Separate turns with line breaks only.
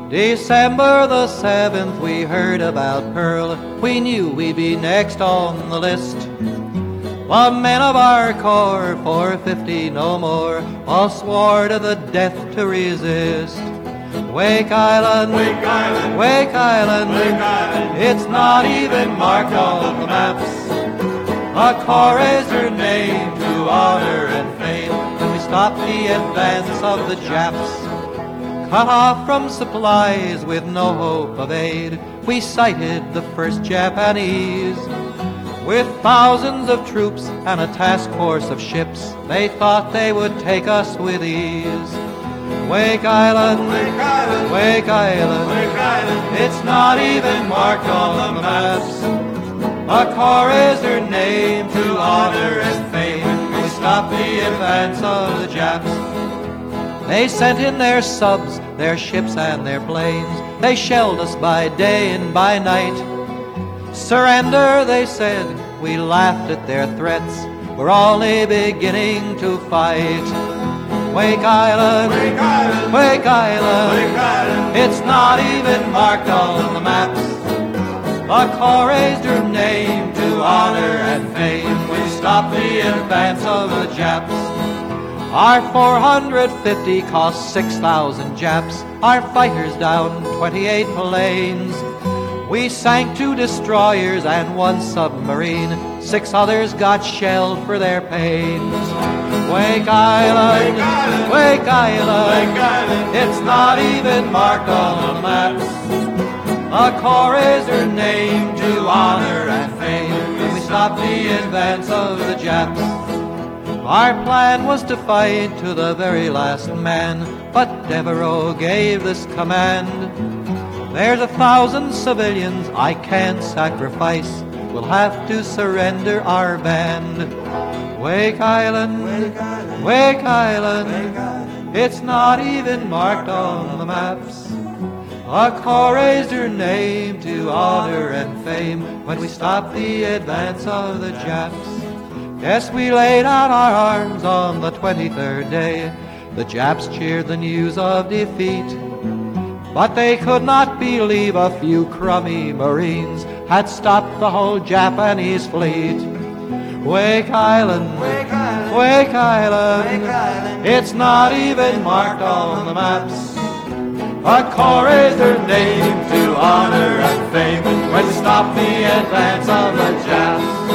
December the 7th we heard about Pearl. We knew we'd be next on the list. The men of our corps, 450 no more, all swore to the death to resist. Wake Island,
Wake Island,
Wake Island,
Wake Island,
it's not even marked on the maps. A corps raised her name to honor and fame when we stopped the advance of the Japs. Cut off from supplies with no hope of aid, we sighted the first Japanese. With thousands of troops and a task force of ships, they thought they would take us with ease. Wake Island,
Wake Island,
Wake Island,
Wake Island,
it's not even marked on the maps. A corps raised her name to honor and fame. We stopped the advance of the Japs. They sent in their subs, their ships and their planes. They shelled us by day and by night. Surrender, they said. We laughed at their threats. We're only beginning to fight. Wake Island,
Wake Island,
Wake Island,
Wake Island,
it's not even marked on the maps. A corps raised her name to honor and fame. We stopped the advance of the Japs. Our 450 cost 6,000 Japs. Our fighters down 28 planes. We sank 2 destroyers and 1 submarine. 6 others got shelled for their pains. Wake Island,
Wake Island,
Wake Island,
Wake Island,
it's not even marked on the maps. A corps raised her name to honor and fame when we stopped the advance of the Japs. Our plan was to fight to the very last man, but Devereaux gave this command. There's 1,000 civilians I can't sacrifice. We'll have to surrender our band. Wake Island,
Wake Island,
Wake Island,
Wake Island,
it's not even marked on the maps. A corps raised her name to honor and fame when we stopped the advance of the Japs. Yes, we laid out our arms on the 23rd day. The Japs cheered the news of defeat. But they could not believe a few crummy Marines had stopped the whole Japanese fleet. Wake Island,
Wake Island,
Wake Island,
Wake Island,
it's not even marked on the maps. A corps raised her name to honor and fame when we stopped the advance of the Japs.